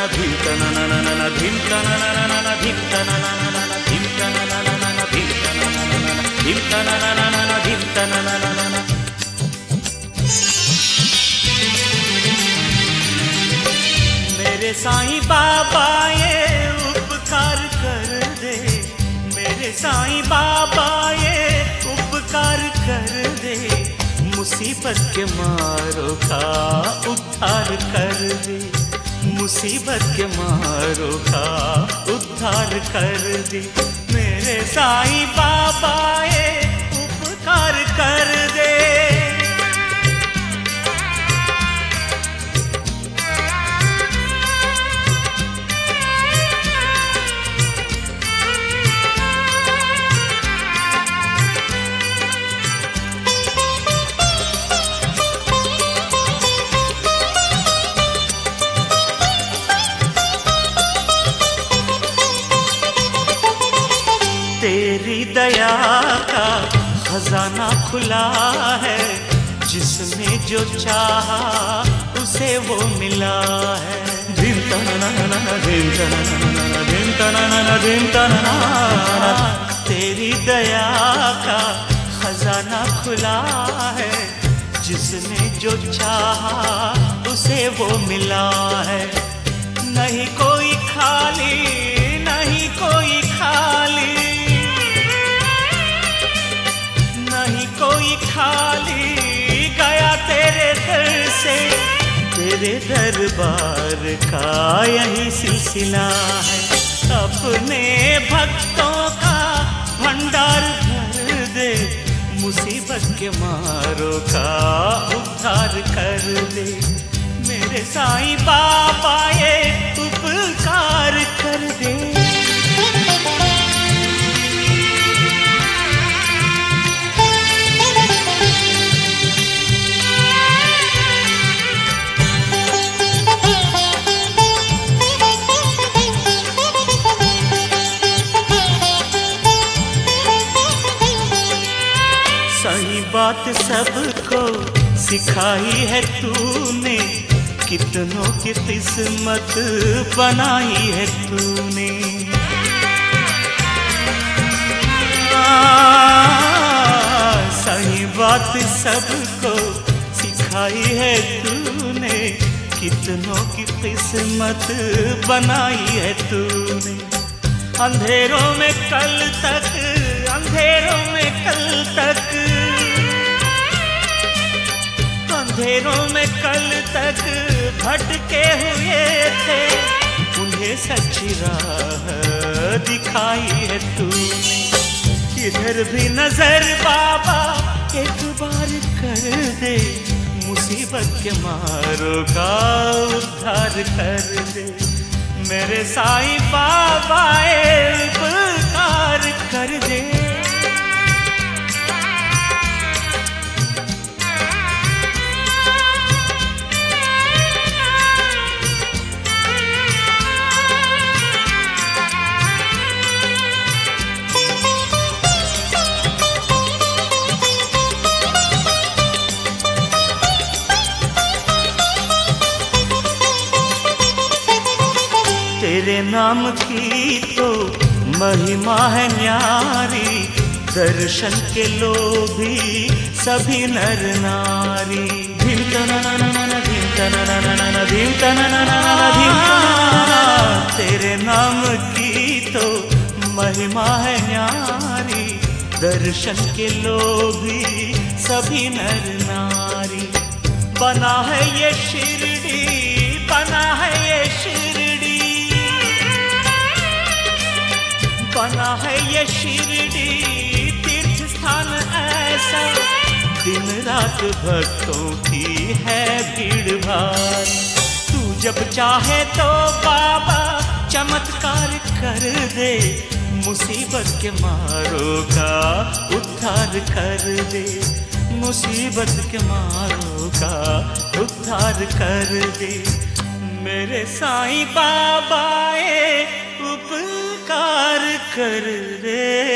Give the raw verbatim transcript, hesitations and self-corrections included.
धीम तना ना ना ना धीम तना ना ना ना धीम तना ना ना ना धीम तना ना ना ना धीम तना ना ना ना धीम तना ना ना ना धीम तना ना ना ना। मेरे साईं बाबा ये उपकार कर दे, मेरे साईं बाबा ये उपकार कर दे, मुसीबत के मारों का उद्धार कर दे, मुसीबत के मारों का उद्धार कर दे। मेरे साईं बाबा ये उपकार कर दे। तेरी दया का खजाना खुला है, जिसने जो चाहा उसे वो मिला है। धीम तना ना ना ना धीम तना ना ना ना धीम तना ना ना धीम तना ना ना। तेरी दया का खजाना खुला है, जिसने जो चाहा उसे वो मिला है। नहीं कोई खाली, नहीं कोई खाली, नहीं कोई खाली गया तेरे दर से। तेरे दरबार का यही सिलसिला है, अपने भक्तों का भंडार भर दे, मुसीबत के मारों का उद्धार कर दे। मेरे साईं बाबा ये उपकार कर दे। सही बात सबको सिखाई है तूने, कितनों की किस्मत बनाई है तूने। आ, सही बात सबको सिखाई है तूने, कितनों की किस्मत बनाई है तूने। अंधेरों में कल तक, अंधेरों में कल तक, अंधेरों में कल तक भटके हुए थे, उन्हें सच्ची राह दिखाई है तूने। इधर भी नजर बाबा एक बार कर दे, मुसीबत के मारों का उद्धार कर दे। मेरे साईं बाबा उपकार कर दे। तेरे नाम की तो महिमा है न्यारी, दर्शन के लोभी सभी नर नारी। धीम तना ना ना ना धीम तना ना ना ना धीम तना ना ना ना धीम तना। तेरे नाम की तो महिमा है न्यारी, दर्शन के लोभी सभी नर नारी। बना है ये शिरडी, बना है ये शिरडी, बना है ये शिरडी तीर्थ स्थान ऐसा, दिन रात भक्तों की है भीड़ भार। तू जब चाहे तो बाबा चमत्कार कर दे, मुसीबत के मारों का उद्धार कर दे, मुसीबत के मारों का उद्धार कर दे। मेरे साईं बाबा ये उपकार कर दे।